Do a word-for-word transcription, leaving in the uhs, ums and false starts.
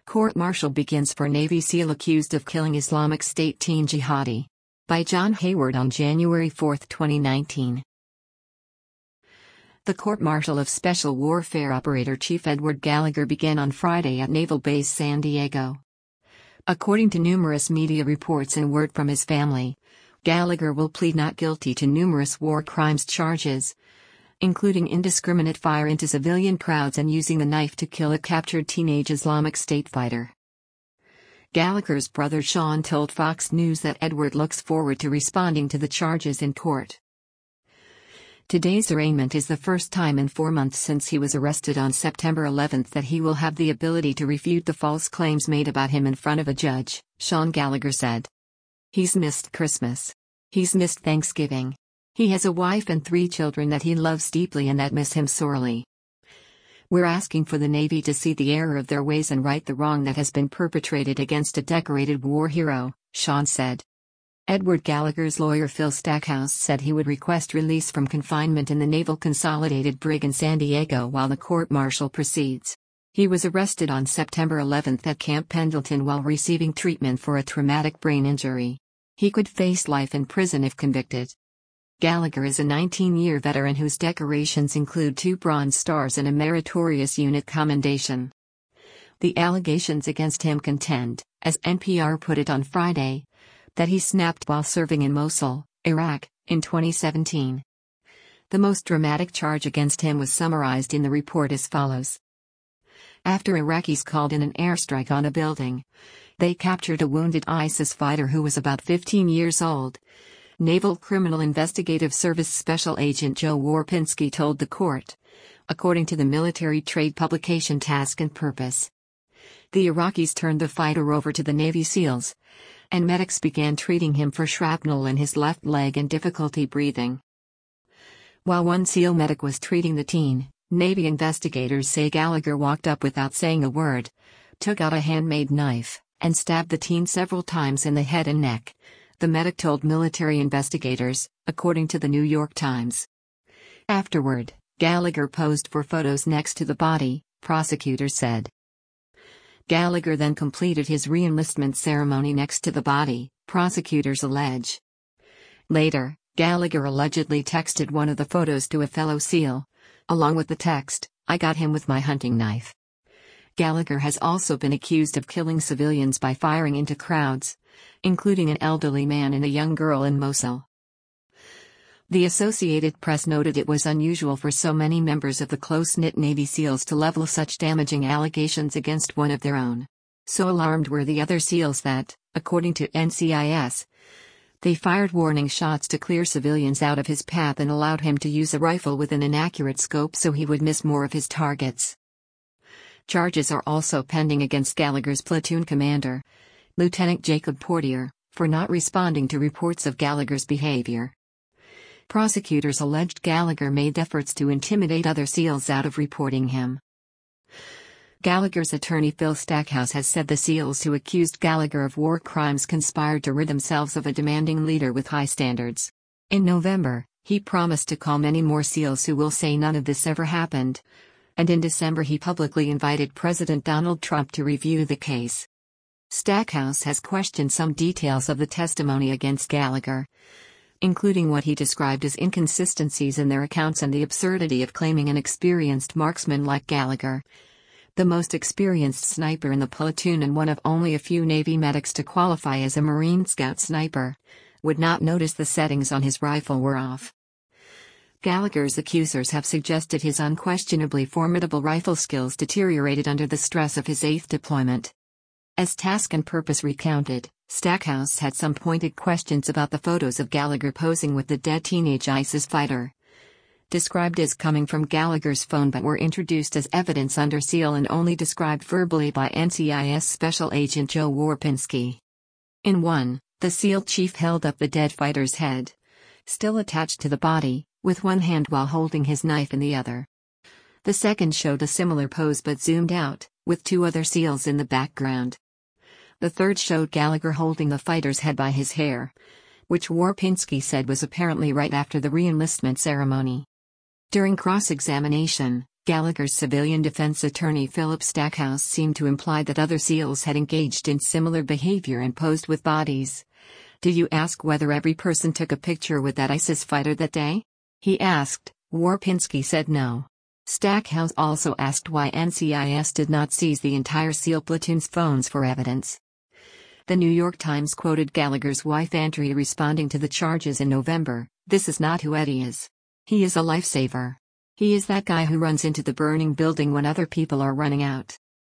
Court-martial begins for Navy SEAL accused of killing Islamic State teen jihadi. By John Hayward on January fourth, twenty nineteen. The court-martial of Special Warfare Operator Chief Edward Gallagher began on Friday at Naval Base San Diego. According to numerous media reports and word from his family, Gallagher will plead not guilty to numerous war crimes charges, including indiscriminate fire into civilian crowds and using the knife to kill a captured teenage Islamic State fighter. Gallagher's brother Sean told Fox News that Edward looks forward to responding to the charges in court. Today's arraignment is the first time in four months since he was arrested on September eleventh that he will have the ability to refute the false claims made about him in front of a judge, Sean Gallagher said. He's missed Christmas. He's missed Thanksgiving. He has a wife and three children that he loves deeply and that miss him sorely. We're asking for the Navy to see the error of their ways and right the wrong that has been perpetrated against a decorated war hero, Sean said. Edward Gallagher's lawyer Phil Stackhouse said he would request release from confinement in the Naval Consolidated Brig in San Diego while the court-martial proceeds. He was arrested on September eleventh at Camp Pendleton while receiving treatment for a traumatic brain injury. He could face life in prison if convicted. Gallagher is a nineteen-year veteran whose decorations include two Bronze Stars and a Meritorious Unit Commendation. The allegations against him contend, as N P R put it on Friday, that he snapped while serving in Mosul, Iraq, in twenty seventeen. The most dramatic charge against him was summarized in the report as follows. After Iraqis called in an airstrike on a building, they captured a wounded ISIS fighter who was about fifteen years old. Naval Criminal Investigative Service Special Agent Joe Warpinski told the court, according to the military trade publication Task and Purpose. The Iraqis turned the fighter over to the Navy SEALs, and medics began treating him for shrapnel in his left leg and difficulty breathing. While one SEAL medic was treating the teen, Navy investigators say Gallagher walked up without saying a word, took out a handmade knife, and stabbed the teen several times in the head and neck, the medic told military investigators, according to the New York Times. Afterward, Gallagher posed for photos next to the body, prosecutors said. Gallagher then completed his re-enlistment ceremony next to the body, prosecutors allege. Later, Gallagher allegedly texted one of the photos to a fellow SEAL, along with the text, "I got him with my hunting knife." Gallagher has also been accused of killing civilians by firing into crowds, including an elderly man and a young girl in Mosul. The Associated Press noted it was unusual for so many members of the close-knit Navy SEALs to level such damaging allegations against one of their own. So alarmed were the other SEALs that, according to N C I S, they fired warning shots to clear civilians out of his path and allowed him to use a rifle with an inaccurate scope so he would miss more of his targets. Charges are also pending against Gallagher's platoon commander, Lieutenant Jacob Portier, for not responding to reports of Gallagher's behavior. Prosecutors alleged Gallagher made efforts to intimidate other SEALs out of reporting him. Gallagher's attorney Phil Stackhouse has said the SEALs who accused Gallagher of war crimes conspired to rid themselves of a demanding leader with high standards. In November, he promised to call many more SEALs who will say none of this ever happened, and in December he publicly invited President Donald Trump to review the case. Stackhouse has questioned some details of the testimony against Gallagher, including what he described as inconsistencies in their accounts and the absurdity of claiming an experienced marksman like Gallagher, the most experienced sniper in the platoon and one of only a few Navy medics to qualify as a Marine Scout sniper, would not notice the settings on his rifle were off. Gallagher's accusers have suggested his unquestionably formidable rifle skills deteriorated under the stress of his eighth deployment. As Task and Purpose recounted, Stackhouse had some pointed questions about the photos of Gallagher posing with the dead teenage ISIS fighter, described as coming from Gallagher's phone but were introduced as evidence under seal and only described verbally by N C I S Special Agent Joe Warpinski. In one, the SEAL chief held up the dead fighter's head, still attached to the body, with one hand while holding his knife in the other. The second showed a similar pose but zoomed out, with two other SEALs in the background. The third showed Gallagher holding the fighter's head by his hair, which Warpinski said was apparently right after the re-enlistment ceremony. During cross-examination, Gallagher's civilian defense attorney Philip Stackhouse seemed to imply that other SEALs had engaged in similar behavior and posed with bodies. "Do you ask whether every person took a picture with that ISIS fighter that day?" he asked. Warpinski said no. Stackhouse also asked why N C I S did not seize the entire SEAL platoon's phones for evidence. The New York Times quoted Gallagher's wife Andrea responding to the charges in November, "This is not who Eddie is. He is a lifesaver. He is that guy who runs into the burning building when other people are running out."